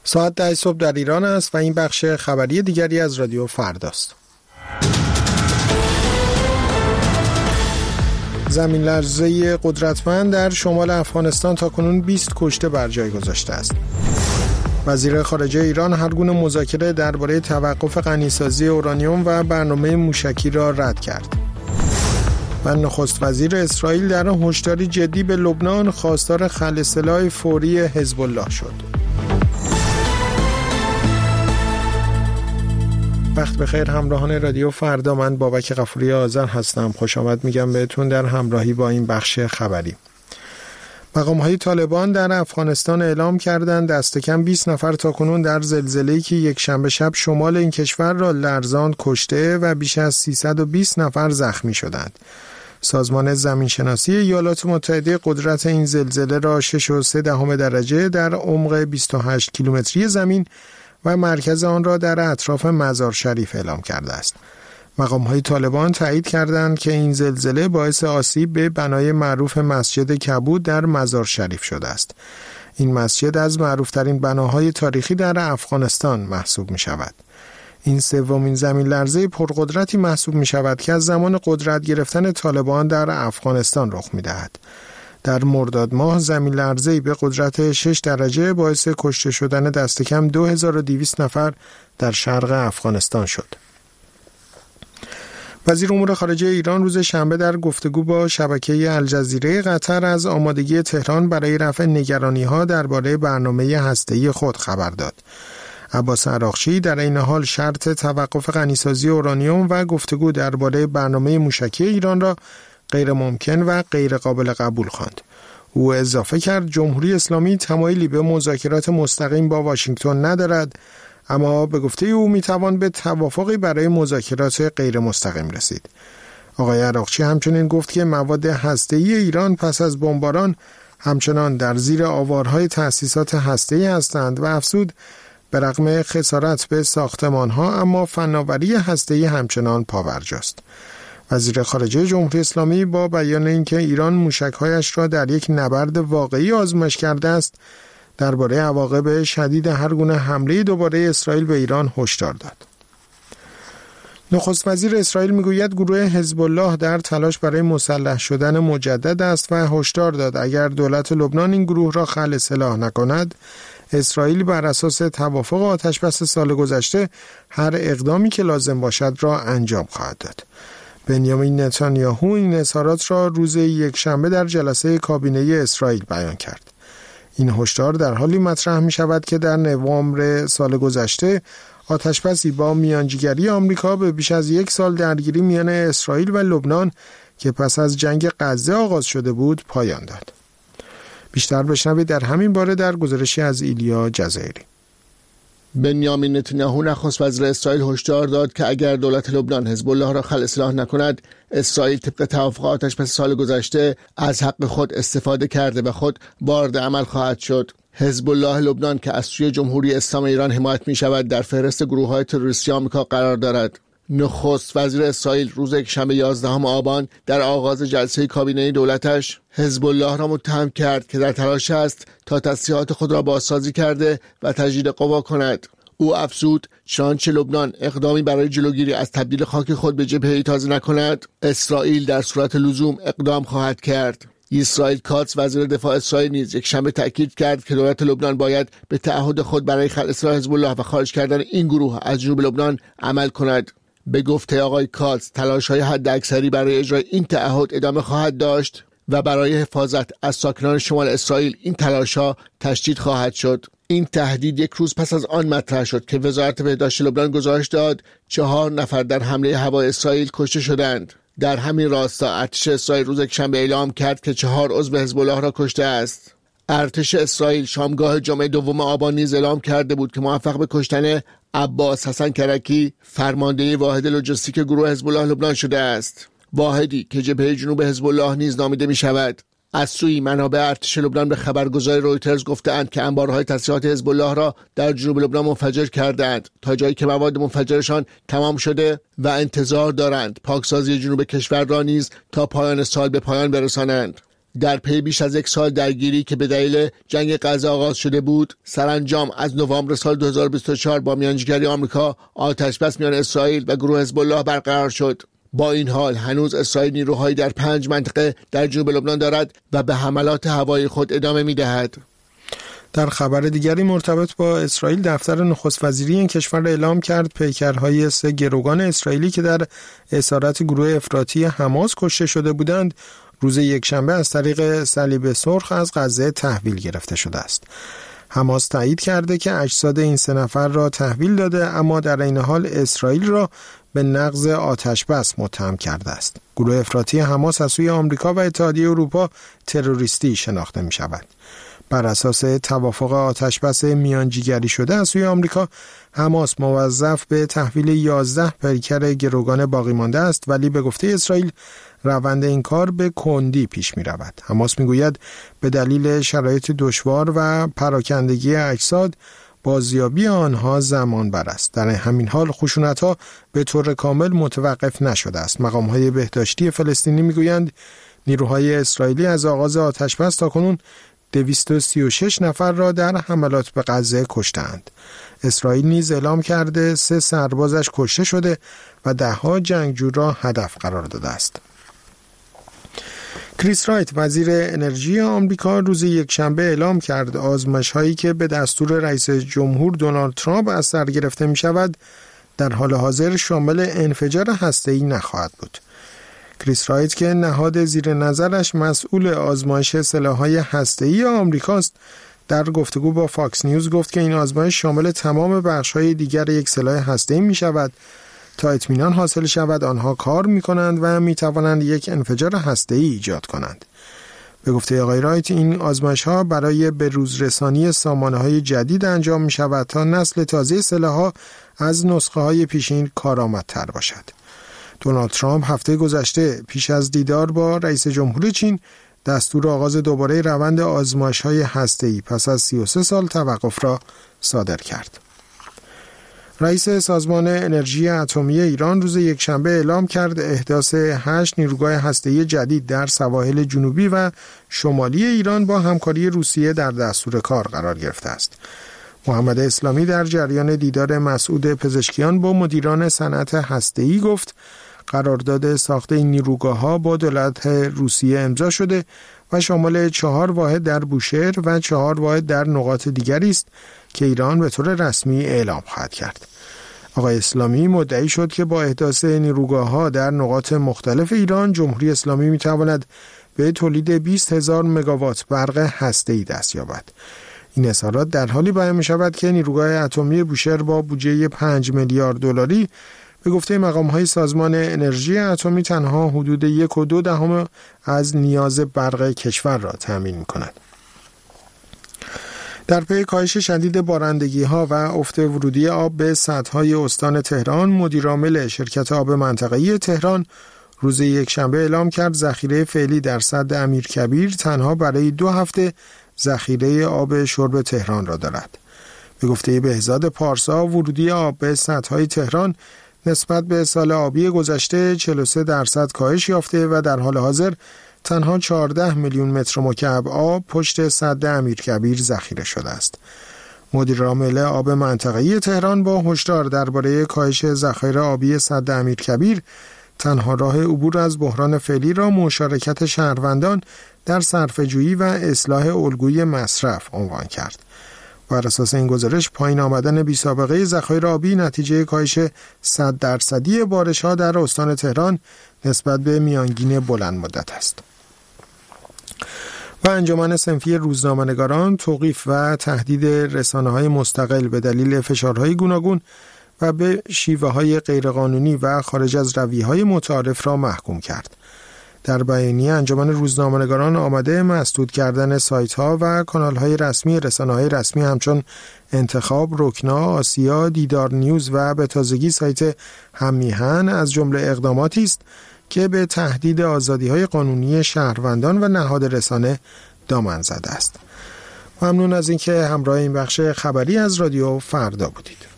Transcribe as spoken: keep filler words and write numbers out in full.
ساعت ده صبح در ایران است و این بخش خبری دیگری از رادیو فرداست. زمین لرزه قدرتمند در شمال افغانستان تاکنون بیست کشته بر جای گذاشته است. وزیر خارجه ایران هر گونه مذاکره درباره توقف غنیسازی اورانیوم و برنامه موشکی را رد کرد. و نخست وزیر اسرائیل در هشداری جدی به لبنان خواستار خلع سلاح فوری حزب الله شد. وقت بخیر همراهان رادیو فردا، من بابک غفوری آذر هستم. خوش آمد میگم بهتون در همراهی با این بخش خبری. مقام‌های طالبان در افغانستان اعلام کردند دست کم بیست نفر تاکنون در زلزله‌ای که یک شنبه شب شمال این کشور را لرزاند کشته و بیش از سیصد و بیست نفر زخمی شدند. سازمان زمینشناسی ایالات متحده قدرت این زلزله را شش و سه دهم درجه در عمق بیست و هشت کیلومتری زمین و مرکز آن را در اطراف مزار شریف اعلام کرده است. مقام‌های طالبان تایید کردند که این زلزله باعث آسیب به بنای معروف مسجد کبود در مزار شریف شده است. این مسجد از معروفترین بناهای تاریخی در افغانستان محسوب می شود. این سومین زمین لرزه پرقدرتی محسوب می شود که از زمان قدرت گرفتن طالبان در افغانستان رخ می دهد. در مرداد ماه زمین لرزه‌ای به قدرت شش درجه باعث کشته شدن دست کم دو هزار و دویست نفر در شرق افغانستان شد. وزیر امور خارجه ایران روز شنبه در گفتگو با شبکه الجزیره قطر از آمادگی تهران برای رفع نگرانی‌ها درباره برنامه هسته‌ای خود خبر داد. عباس عراقچی در این حال شرط توقف غنیسازی اورانیوم و گفتگو درباره برنامه موشکی ایران را غیر ممکن و غیر قابل قبول خواند. او اضافه کرد جمهوری اسلامی تمایلی به مذاکرات مستقیم با واشنگتن ندارد، اما به گفته او میتوان به توافقی برای مذاکرات غیر مستقیم رسید. آقای عراقچی همچنین گفت که مواد هسته‌ای ایران پس از بمباران همچنان در زیر آوارهای تأسیسات هسته‌ای هستند و افزود به رغم خسارت به ساختمانها اما فناوری هسته‌ای همچنان پابرجاست. وزیر خارجه جمهوری اسلامی با بیان اینکه ایران موشک‌هایش را در یک نبرد واقعی آزمایش کرده است، درباره عواقب شدید هر گونه حمله دوباره اسرائیل به ایران هشدار داد. نخست وزیر اسرائیل میگوید گروه حزب الله در تلاش برای مسلح شدن مجدد است و هشدار داد اگر دولت لبنان این گروه را خلع سلاح نکند، اسرائیل بر اساس توافق آتشبس سال گذشته هر اقدامی که لازم باشد را انجام خواهد داد. بنیامین نتانیاهو این اظهارات را روز یکشنبه در جلسه کابینه اسرائیل بیان کرد. این هشدار در حالی مطرح می شود که در نوامبر سال گذشته آتشبسی با میانجیگری آمریکا به بیش از یک سال درگیری میان اسرائیل و لبنان که پس از جنگ غزه آغاز شده بود پایان داد. بیشتر بشنوید در همین باره در گزارشی از ایلیا جزایری. بنیامین نتانیاهو نخست وزیر اسرائیل هشدار داد که اگر دولت لبنان حزب الله را خلع سلاح نکند، اسرائیل طبق توافق آتشبس سال گذشته از حق خود استفاده کرده و خود وارد عمل خواهد شد. حزب الله لبنان که از سوی جمهوری اسلامی ایران حمایت می شود در فهرست گروه‌های تروریستی آمریکا قرار دارد. نخست وزیر اسرائیل روز یکشنبه یازدهم آبان در آغاز جلسه کابینه دولتش حزب الله را متهم کرد که در تلاش است تا تسلیحات خود را بازسازی کرده و تجدید قوا کند. او افزود چنانچه لبنان اقدامی برای جلوگیری از تبدیل خاک خود به جبهه‌ای تازه نکند، اسرائیل در صورت لزوم اقدام خواهد کرد. اسرائیل کاتس وزیر دفاع اسرائیل نیز یک شنبه تاکید کرد که دولت لبنان باید به تعهد خود برای خلع سلاح حزب الله و خارج کردن این گروه از جنوب لبنان عمل کند. به گفته آقای کاتس تلاش‌های حداکثری برای اجرای این تعهد ادامه خواهد داشت و برای حفاظت از ساکنان شمال اسرائیل این تلاش‌ها تشدید خواهد شد. این تهدید یک روز پس از آن مطرح شد که وزارت بهداشت لبنان گزارش داد چهار نفر در حمله هوایی اسرائیل کشته شدند. در همین راستا ارتش اسرائیل روز یکشنبه اعلام کرد که چهار عضو حزب الله را کشته است. ارتش اسرائیل شامگاه جمعه دوم آبان نیز اعلام کرده بود که موفق به کشتن عباس حسن کرکی، فرمانده واحد لوجستیک گروه حزب الله لبنان شده است. واحدی که جبهه جنوب حزب الله نیز نامیده می شود. از سوی منابع ارتش لبنان به خبرگزاری رویترز گفتند که انبارهای تسلیحات حزب الله را در جنوب لبنان منفجر کردند تا جایی که مواد منفجرشان تمام شده و انتظار دارند پاکسازی جنوب کشور را نیز تا پایان سال به پایان برسانند. در پی بیش از یک سال درگیری که به دلیل جنگ غزه آغاز شده بود، سرانجام از نوامبر سال دو هزار و بیست و چهار با میانجیگری آمریکا آتشبس میان اسرائیل و گروه حزب الله برقرار شد. با این حال هنوز اسرائیل نیروهایی در پنج منطقه در جنوب لبنان دارد و به حملات هوایی خود ادامه می‌دهد. در خبر دیگری مرتبط با اسرائیل، دفتر نخست وزیری این کشور اعلام کرد پیکرهای سه گروگان اسرائیلی که در اسارت گروه افراطی حماس کشته شده بودند روز یکشنبه از طریق صلیب سرخ از غزه تحویل گرفته شده است. حماس تایید کرده که اجساد این سه نفر را تحویل داده، اما در این حال اسرائیل را به نقض آتشبس متهم کرده است. گروه افراطی حماس از سوی آمریکا و اتحادیه اروپا تروریستی شناخته می شود. بر اساس توافق آتشبس میانجیگری شده از سوی آمریکا، حماس موظف به تحویل یازده پیکر گروگان باقی مانده است، ولی به گفته اسرائیل روند این کار به کندی پیش می رود. حماس می گوید به دلیل شرایط دشوار و پراکندگی اجساد بازیابی آنها زمان بر است. در همین حال خشونت‌ها به طور کامل متوقف نشده است. مقام‌های بهداشتی فلسطینی می گویند نیروهای اسرائیلی از آغاز آتشبس تاکنون دویست و سی و شش نفر را در حملات به غزه کشتند. اسرائیل نیز اعلام کرده سه سربازش کشته شده و ده‌ها جنگجو را هدف قرار داده است. کریس رایت وزیر انرژی آمریکا روز یکشنبه اعلام کرد آزمایش‌هایی که به دستور رئیس جمهور دونالد ترامپ از سر گرفته می‌شود در حال حاضر شامل انفجار هسته‌ای نخواهد بود. کریس رایت که نهاد زیر نظرش مسئول آزمایش سلاح‌های هسته‌ای آمریکاست، در گفتگو با فاکس نیوز گفت که این آزمایش شامل تمام بخش‌های دیگر یک سلاح هسته‌ای می‌شود تا اطمینان حاصل شود آنها کار می‌کنند و می‌توانند یک انفجار هسته‌ای ایجاد کنند. به گفته آقای رایت این آزمایش‌ها برای بروز رسانی سامانه‌های جدید انجام می‌شود تا نسل تازه سلاح‌ها از نسخه‌های پیشین کارآمدتر باشد. دونالد ترامپ هفته گذشته پیش از دیدار با رئیس جمهور چین دستور آغاز دوباره روند آزمایش‌های هسته‌ای پس از سی و سه سال توقف را صادر کرد. رئیس سازمان انرژی اتمی ایران روز یکشنبه اعلام کرد احداث هشت نیروگاه هسته‌ای جدید در سواحل جنوبی و شمالی ایران با همکاری روسیه در دستور کار قرار گرفته است. محمد اسلامی در جریان دیدار مسعود پزشکیان با مدیران صنعت هسته‌ای گفت قرارداد ساخت این نیروگاه‌ها با دولت روسیه امضا شده و شامل چهار واحد در بوشهر و چهار واحد در نقاط دیگری است که ایران به طور رسمی اعلام خواهد کرد. آقای اسلامی مدعی شد که با احداث نیروگاه‌ها در نقاط مختلف ایران جمهوری اسلامی می‌تواند به تولید بیست هزار مگاوات برق هسته‌ای دست یابد. این اظهارات در حالی بیان می‌شود که نیروگاه اتمی بوشهر با بودجه پنج میلیارد دلاری به گفته مقام‌های سازمان انرژی اتمی تنها حدود یک و دو دهم از نیاز برق کشور را تامین می‌کند. در پی کاهش شدید بارندگی‌ها و افت ورودی آب به سدهای استان تهران، مدیرعامل شرکت آب منطقه‌ای تهران روز یکشنبه اعلام کرد ذخیره فعلی در سد امیرکبیر تنها برای دو هفته ذخیره آب شرب تهران را دارد. به گفته بهزاد پارسا ورودی آب به سدهای تهران نسبت به سال آبی گذشته چهل و سه درصد کاهش یافته و در حال حاضر تنها چهارده میلیون متر مکعب آب پشت سد امیرکبیر ذخیره شده است. مدیر عامل آب منطقه‌ای تهران با هشدار درباره کاهش ذخایر آبی سد امیرکبیر تنها راه عبور از بحران فعلی را مشارکت شهروندان در صرفه‌جویی و اصلاح الگوی مصرف عنوان کرد. بر اساس این گزارش پایین آمدن بی‌سابقه ذخایر آبی نتیجه کاهش صد درصدی بارش‌ها در استان تهران نسبت به میانگین بلند مدت است. و انجمن صنفی روزنامه‌نگاران توقیف و تهدید رسانه‌های مستقل به دلیل فشارهای گوناگون و به شیوه‌های غیرقانونی و خارج از رویه‌های متعارف را محکوم کرد. در بیانیه انجمن روزنامه‌نگاران آمده مسدود کردن سایت‌ها و کانال‌های رسمی رسانه‌های رسمی همچون انتخاب، رکنا، آسیا، دیدار نیوز و به تازگی سایت هم میهن از جمله اقداماتی است که به تهدید آزادی‌های قانونی شهروندان و نهاد رسانه دامن زده است. ممنون از اینکه همراه این بخش خبری از رادیو فردا بودید.